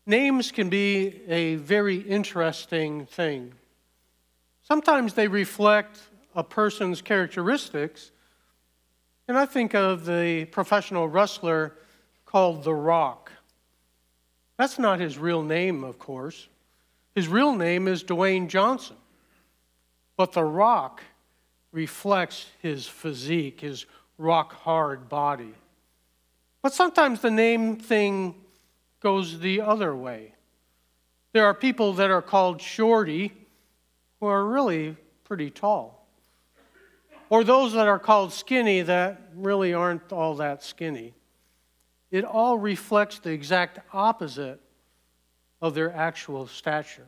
Names can be a very interesting thing. Sometimes they reflect a person's characteristics, and I think of the professional wrestler called The Rock. That's not his real name, of course. His real name is Dwayne Johnson. But The Rock reflects his physique, his rock-hard body. But sometimes the name thing goes the other way. There are people that are called Shorty who are really pretty tall. Or those that are called skinny that really aren't all that skinny. It all reflects the exact opposite of their actual stature.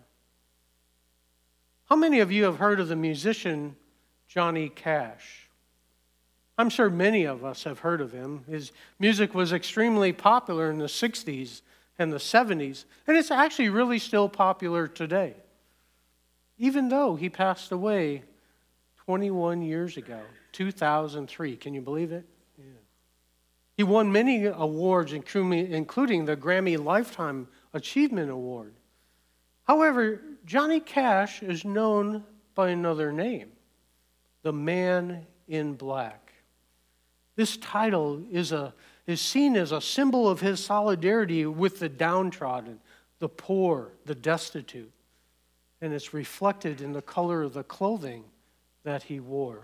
How many of you have heard of the musician Johnny Cash? I'm sure many of us have heard of him. His music was extremely popular in the 60s and the 70s, and it's actually really still popular today, even though he passed away 21 years ago, 2003. Can you believe it? Yeah. He won many awards, including the Grammy Lifetime Achievement Award. However, Johnny Cash is known by another name, the Man in Black. This title is seen as a symbol of his solidarity with the downtrodden, the poor, the destitute, and it's reflected in the color of the clothing that he wore.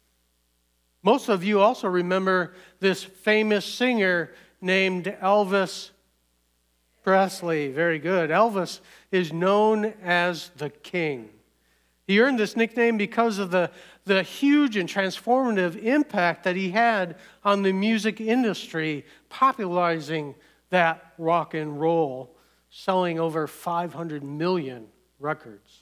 Most of you also remember this famous singer named Elvis Presley. Very good. Elvis is known as the King. He earned this nickname because of the huge and transformative impact that he had on the music industry, popularizing that rock and roll, selling over 500 million records.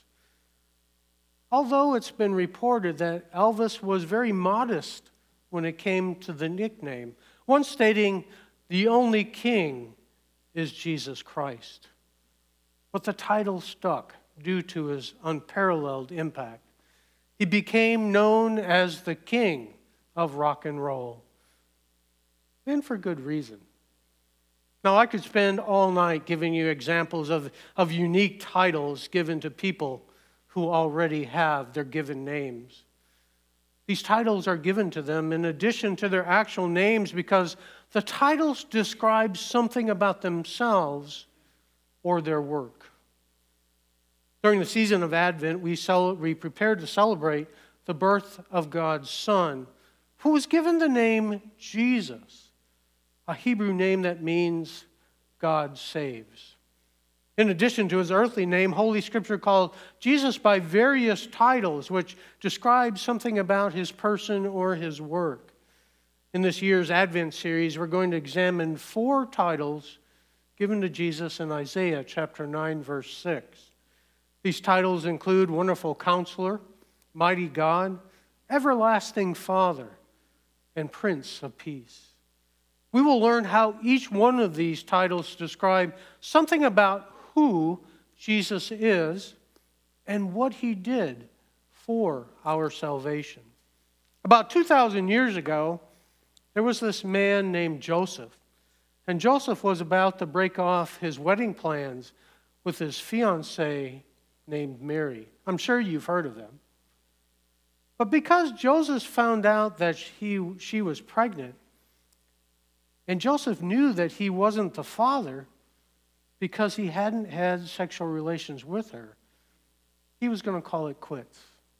Although it's been reported that Elvis was very modest when it came to the nickname, one stating, "The only king is Jesus Christ." But the title stuck due to his unparalleled impact. He became known as the King of rock and roll, and for good reason. Now, I could spend all night giving you examples of unique titles given to people who already have their given names. These titles are given to them in addition to their actual names because the titles describe something about themselves or their work. During the season of Advent, we prepare to celebrate the birth of God's Son, who was given the name Jesus, a Hebrew name that means God saves. In addition to his earthly name, Holy Scripture called Jesus by various titles which describe something about his person or his work. In this year's Advent series, we're going to examine 4 titles given to Jesus in Isaiah chapter 9, verse 6. These titles include Wonderful Counselor, Mighty God, Everlasting Father, and Prince of Peace. We will learn how each one of these titles describe something about who Jesus is and what he did for our salvation. About 2,000 years ago, there was this man named Joseph. And Joseph was about to break off his wedding plans with his fiancée named Mary. I'm sure you've heard of them. But because Joseph found out that she was pregnant, and Joseph knew that he wasn't the father because he hadn't had sexual relations with her, he was going to call it quits.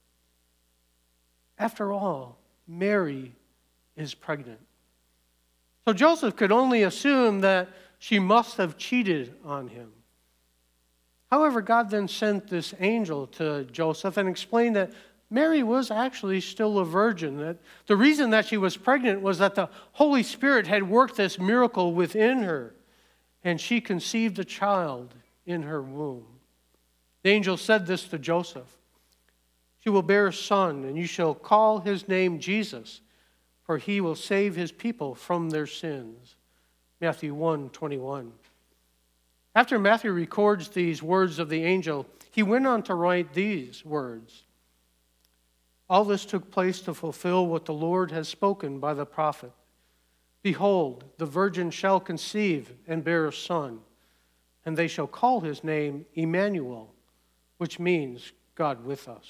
After all, Mary is pregnant. So Joseph could only assume that she must have cheated on him. However, God then sent this angel to Joseph and explained that Mary was actually still a virgin. That the reason that she was pregnant was that the Holy Spirit had worked this miracle within her, and she conceived a child in her womb. The angel said this to Joseph: "She will bear a son, and you shall call his name Jesus, for he will save his people from their sins." Matthew 1:21. After Matthew records these words of the angel, he went on to write these words: "All this took place to fulfill what the Lord has spoken by the prophet. Behold, the virgin shall conceive and bear a son, and they shall call his name Emmanuel, which means God with us.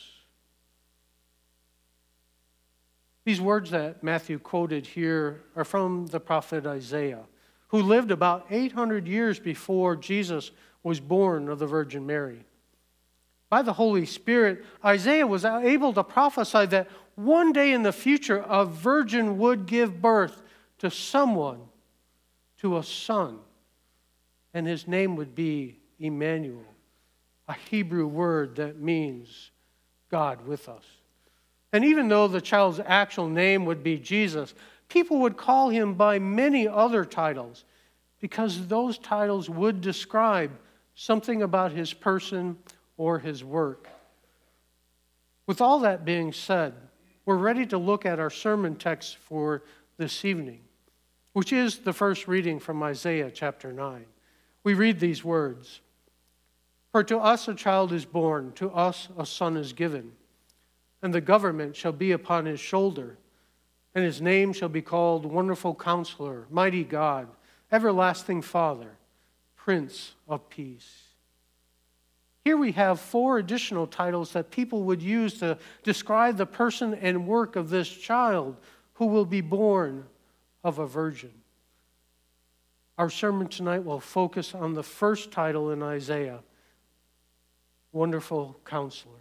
These words that Matthew quoted here are from the prophet Isaiah, who lived about 800 years before Jesus was born of the Virgin Mary. By the Holy Spirit, Isaiah was able to prophesy that one day in the future, a virgin would give birth to someone, to a son, and his name would be Emmanuel, a Hebrew word that means God with us. And even though the child's actual name would be Jesus, people would call him by many other titles because those titles would describe something about his person or his work. With all that being said, we're ready to look at our sermon text for this evening, which is the first reading from Isaiah chapter 9. We read these words, "For to us a child is born, to us a son is given, and the government shall be upon his shoulder, and his name shall be called Wonderful Counselor, Mighty God, Everlasting Father, Prince of Peace." Here we have 4 additional titles that people would use to describe the person and work of this child who will be born of a virgin. Our sermon tonight will focus on the first title in Isaiah, Wonderful Counselor.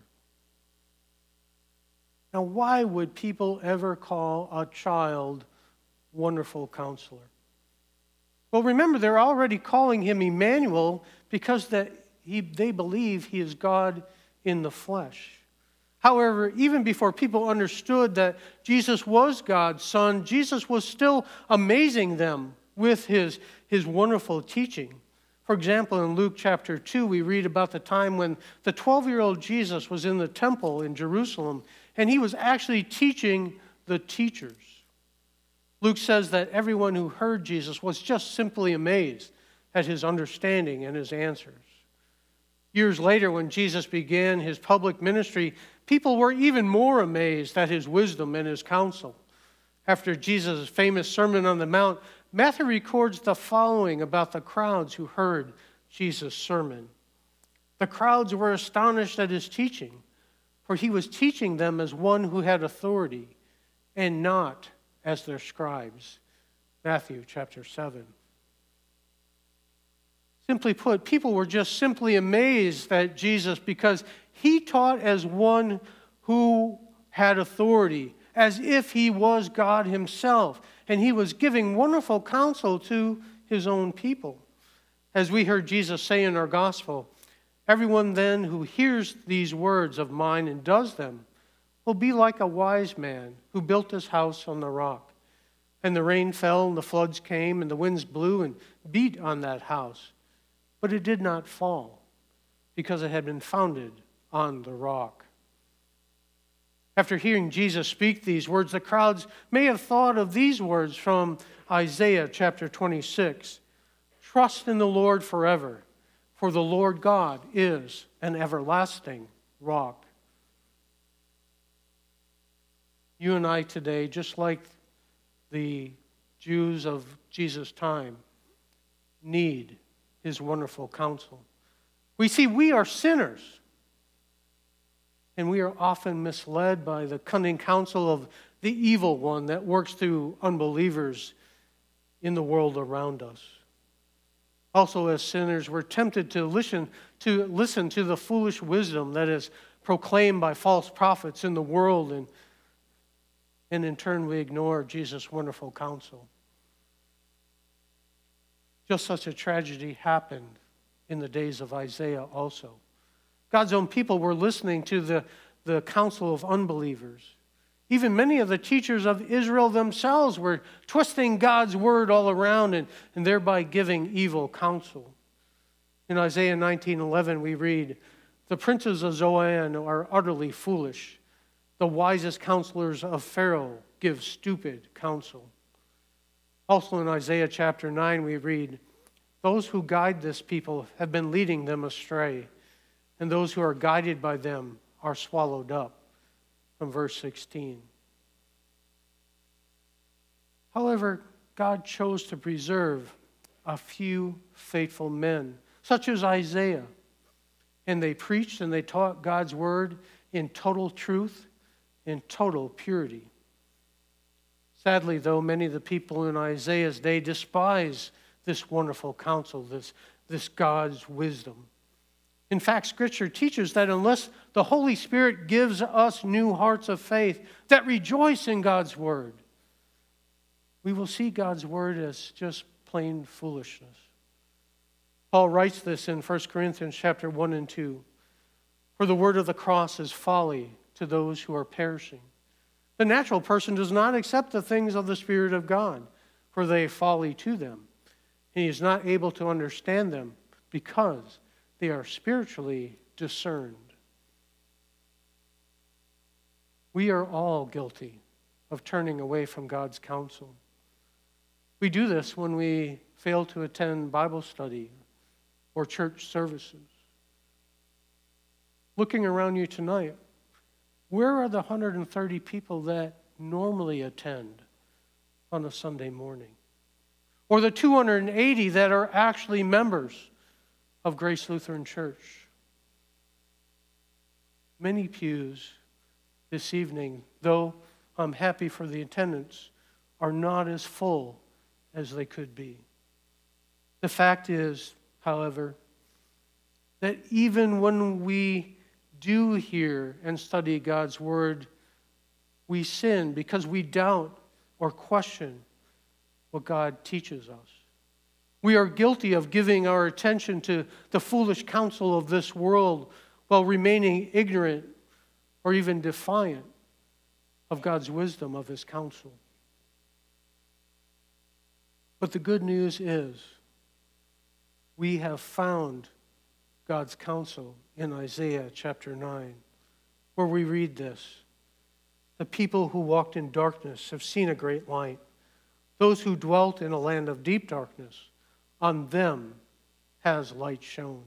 Now, why would people ever call a child Wonderful Counselor? Well, remember, they're already calling him Emmanuel because they believe he is God in the flesh. However, even before people understood that Jesus was God's son, Jesus was still amazing them with his wonderful teaching. For example, in Luke chapter 2, we read about the time when the 12-year-old Jesus was in the temple in Jerusalem, and he was actually teaching the teachers. Luke says that everyone who heard Jesus was just simply amazed at his understanding and his answers. Years later, when Jesus began his public ministry, people were even more amazed at his wisdom and his counsel. After Jesus' famous Sermon on the Mount, Matthew records the following about the crowds who heard Jesus' sermon. The crowds were astonished at his teaching, for he was teaching them as one who had authority and not as their scribes. Matthew chapter 7. Simply put, people were just simply amazed at Jesus because he taught as one who had authority, as if he was God himself, and he was giving wonderful counsel to his own people. As we heard Jesus say in our gospel, "Everyone then who hears these words of mine and does them will be like a wise man who built his house on the rock. And the rain fell, and the floods came, and the winds blew and beat on that house. But it did not fall, because it had been founded on the rock." After hearing Jesus speak these words, the crowds may have thought of these words from Isaiah chapter 26. "Trust in the Lord forever, for the Lord God is an everlasting rock." You and I today, just like the Jews of Jesus' time, need his wonderful counsel. We see we are sinners, and we are often misled by the cunning counsel of the evil one that works through unbelievers in the world around us. Also, as sinners, we're tempted to listen to the foolish wisdom that is proclaimed by false prophets in the world, and in turn we ignore Jesus' wonderful counsel. Just such a tragedy happened in the days of Isaiah also. God's own people were listening to the counsel of unbelievers. Even many of the teachers of Israel themselves were twisting God's word all around and thereby giving evil counsel. In Isaiah 19:11 we read, "The princes of Zoan are utterly foolish. The wisest counselors of Pharaoh give stupid counsel." Also in Isaiah chapter 9 we read, "Those who guide this people have been leading them astray, and those who are guided by them are swallowed up," from verse 16. However, God chose to preserve a few faithful men such as Isaiah. And they preached and they taught God's word in total truth, in total purity. Sadly, though, many of the people in Isaiah's day despise this wonderful counsel, this God's wisdom. In fact, Scripture teaches that unless the Holy Spirit gives us new hearts of faith that rejoice in God's word, we will see God's word as just plain foolishness. Paul writes this in 1 Corinthians chapter 1 and 2. For the word of the cross is folly to those who are perishing. The natural person does not accept the things of the Spirit of God, for they are folly to them. And he is not able to understand them because they are spiritually discerned. We are all guilty of turning away from God's counsel. We do this when we fail to attend Bible study or church services. Looking around you tonight, where are the 130 people that normally attend on a Sunday morning? Or the 280 that are actually members of Grace Lutheran Church? Many pews this evening, though I'm happy for the attendance, are not as full as they could be. The fact is, however, that even when we do hear and study God's word, we sin because we doubt or question what God teaches us. We are guilty of giving our attention to the foolish counsel of this world while remaining ignorant or even defiant of God's wisdom, of his counsel. But the good news is we have found God's counsel in Isaiah chapter 9, where we read this. The people who walked in darkness have seen a great light. Those who dwelt in a land of deep darkness, on them has light shone.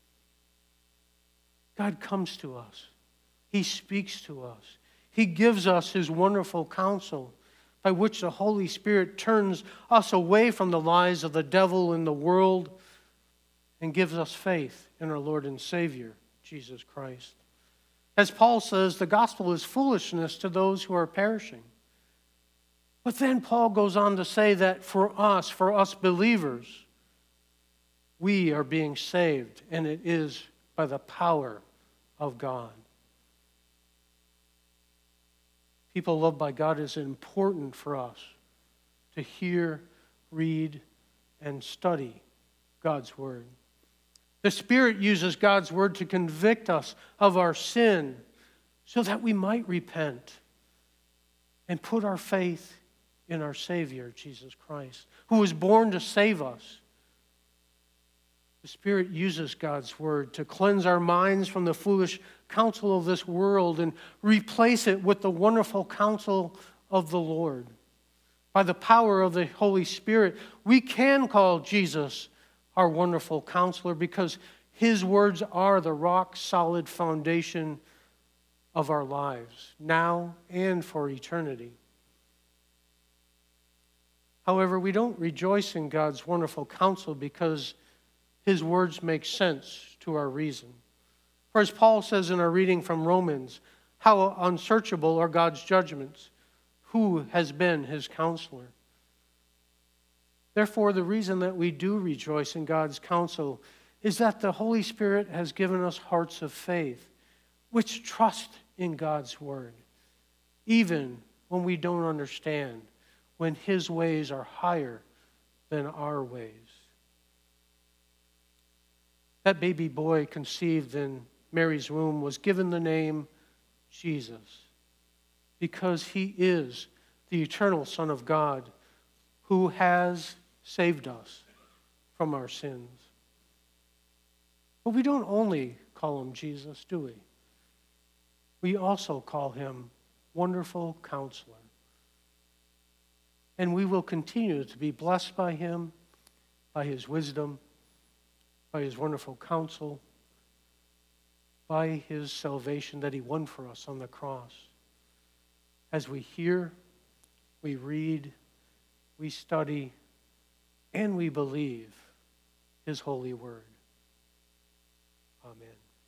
God comes to us. He speaks to us. He gives us his wonderful counsel by which the Holy Spirit turns us away from the lies of the devil and the world and gives us faith in our Lord and Savior, Jesus Christ. As Paul says, the gospel is foolishness to those who are perishing. But then Paul goes on to say that for us believers, we are being saved, and it is by the power of God. People loved by God, is important for us to hear, read, and study God's word. The Spirit uses God's word to convict us of our sin so that we might repent and put our faith in our Savior, Jesus Christ, who was born to save us. The Spirit uses God's word to cleanse our minds from the foolish counsel of this world and replace it with the wonderful counsel of the Lord. By the power of the Holy Spirit, we can call Jesus our wonderful counselor because his words are the rock-solid foundation of our lives, now and for eternity. However, we don't rejoice in God's wonderful counsel because his words make sense to our reason. For as Paul says in our reading from Romans, how unsearchable are God's judgments? Who has been his counselor? Therefore, the reason that we do rejoice in God's counsel is that the Holy Spirit has given us hearts of faith, which trust in God's word, even when we don't understand, when his ways are higher than our ways. That baby boy conceived in Mary's womb was given the name Jesus because he is the eternal Son of God who has saved us from our sins. But we don't only call him Jesus, do we? We also call him Wonderful Counselor. And we will continue to be blessed by him, by his wisdom, by his wonderful counsel, by his salvation that he won for us on the cross. As we hear, we read, we study, and we believe his holy word. Amen.